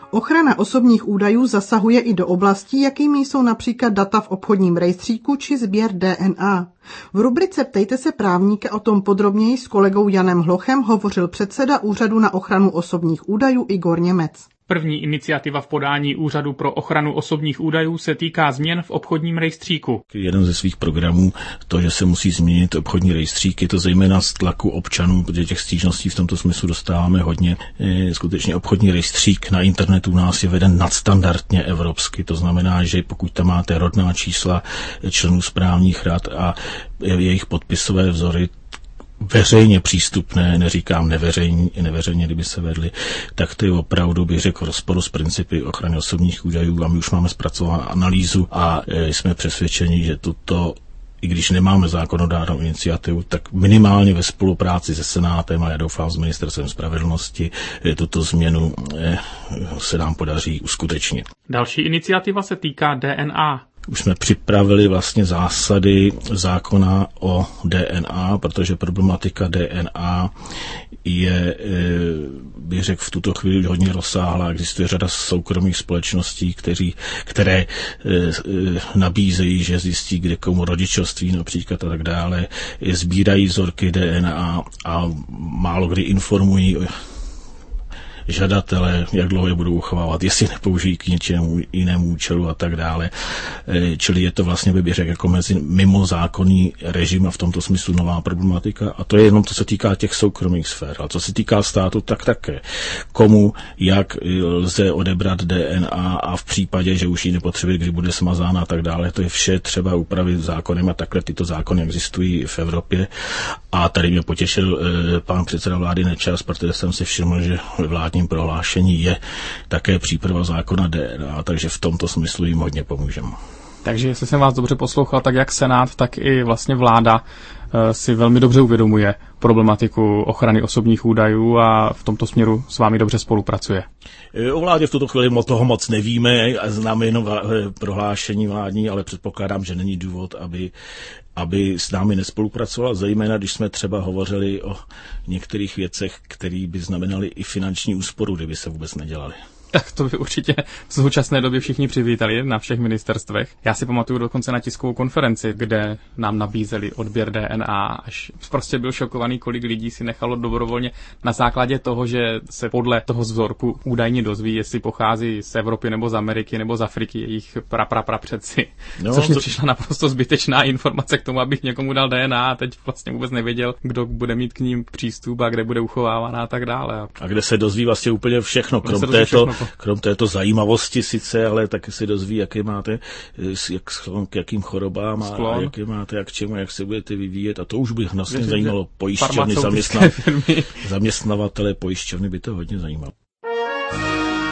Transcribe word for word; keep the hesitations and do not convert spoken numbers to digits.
Ochrana osobních údajů zasahuje i do oblastí, jakými jsou například data v obchodním rejstříku či sběr D N A. V rubrice Ptejte se právníka o tom podrobněji s kolegou Janem Hlochem hovořil předseda Úřadu na ochranu osobních údajů Igor Němec. První iniciativa v podání Úřadu pro ochranu osobních údajů se týká změn v obchodním rejstříku. Jeden ze svých programů to, že se musí změnit obchodní rejstřík, je to zejména z tlaku občanů, protože těch stížností v tomto smyslu dostáváme hodně. Skutečně obchodní rejstřík na internetu u nás je veden nadstandardně evropsky, to znamená, že pokud tam máte rodná čísla členů správních rad a jejich podpisové vzory, veřejně přístupné, neříkám neveřejně, neveřejně, kdyby se vedli, tak to je opravdu, bych řekl, rozporu s principy ochrany osobních údajů a my už máme zpracovanou analýzu a jsme přesvědčeni, že tuto, i když nemáme zákonodárnou iniciativu, tak minimálně ve spolupráci se Senátem a já doufám s Ministerstvem spravedlnosti tuto změnu se nám podaří uskutečnit. Další iniciativa se týká D N A. Už jsme připravili vlastně zásady zákona o D N A, protože problematika D N A je, bych řekl, v tuto chvíli hodně rozsáhlá. Existuje řada soukromých společností, kteří, které nabízejí, že zjistí, kde komu rodičovství například a tak dále. Sbírají vzorky D N A a málo kdy informují žadatele, jak dlouho je budou uchovávat, jestli nepoužijí k něčemu jinému účelu a tak dále. Čili je to vlastně, bych řekl, jako mezi mimo zákonný režim a v tomto smyslu nová problematika. A to je jenom, co se týká těch soukromých sfér. A co se týká státu, tak také. Komu, jak lze odebrat D N A a v případě, že už ji nepotřebuje, kdy bude smazána a tak dále, to je vše třeba upravit zákonem a takhle tyto zákony existují v Evropě. A tady mě potěšil eh, pán předseda vlády Nečas, protože jsem si všiml, že ve vládním prohlášení je také příprava zákona D N A, takže v tomto smyslu jim hodně pomůžeme. Takže jestli jsem vás dobře poslouchal, tak jak Senát, tak i vlastně vláda si velmi dobře uvědomuje problematiku ochrany osobních údajů a v tomto směru s vámi dobře spolupracuje. O vládě v tuto chvíli toho moc nevíme a známe jenom prohlášení vládní, ale předpokládám, že není důvod, aby, aby s námi nespolupracoval, zejména když jsme třeba hovořili o některých věcech, které by znamenaly i finanční úsporu, kdyby se vůbec nedělaly. Tak to by určitě v současné době všichni přivítali na všech ministerstvech. Já si pamatuju dokonce na tiskovou konferenci, kde nám nabízeli odběr D N A, až prostě byl šokovaný, kolik lidí si nechalo dobrovolně na základě toho, že se podle toho vzorku údajně dozví, jestli pochází z Evropy nebo z Ameriky nebo z Afriky, jejich pra, pra, pra předci. No, což mi to... přišla naprosto zbytečná informace k tomu, abych někomu dal D N A a teď vlastně vůbec nevěděl, kdo bude mít k ním přístup a kde bude uchovávána a tak dále. A kde se dozví vlastně úplně všechno, krom této všechno. Krom této zajímavosti sice, ale taky si dozví, jaké máte, jak sklon k jakým chorobám a, a jaké máte, jak čemu, jak se budete vyvíjet. A to už by vlastně Věřím, zajímalo pojišťovny, zaměstna, zaměstnavatele pojišťovny by to hodně zajímalo.